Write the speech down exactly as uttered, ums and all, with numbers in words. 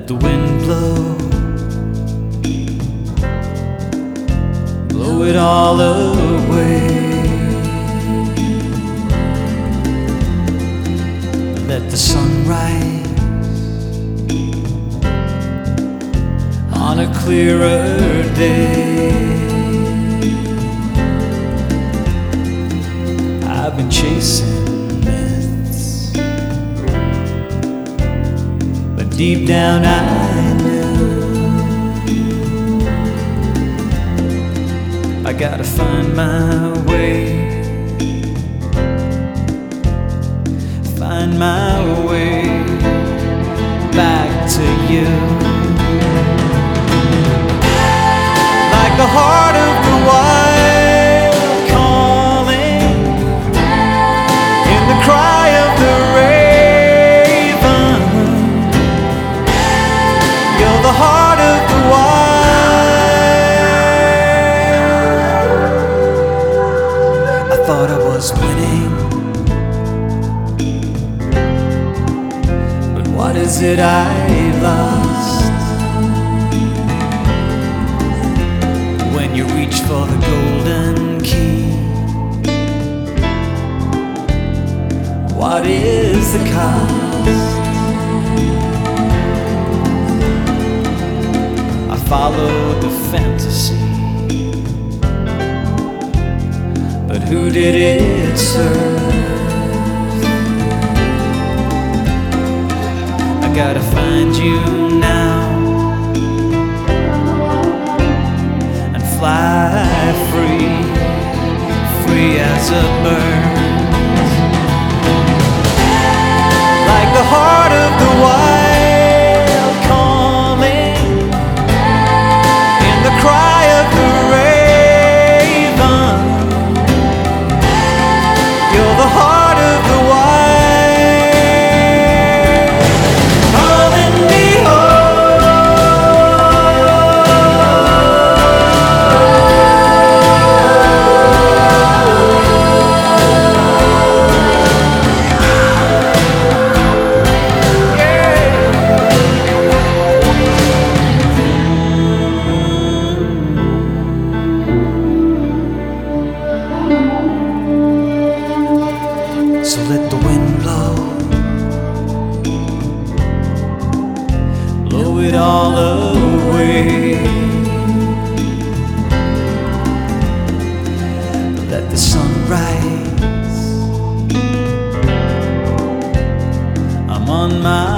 Let the wind blow, blow it all away. Let the sun rise on a clearer day. I've been chasing myths, but deep down I know I gotta find my way, find my way back to you. Like the heart of the wild calling in the cry of the raven, you're the heart of the wild. I thought I was winning, what is it I lost? When you reach for the golden key, what is the cost? I followed the fantasy, but who did it serve? Gotta find you now and fly free, free as a bird. Like the heart of the wild calling in the cry of the raven, you're the heart of the wild. So let the wind blow, blow it all away. Let the sun rise, I'm on my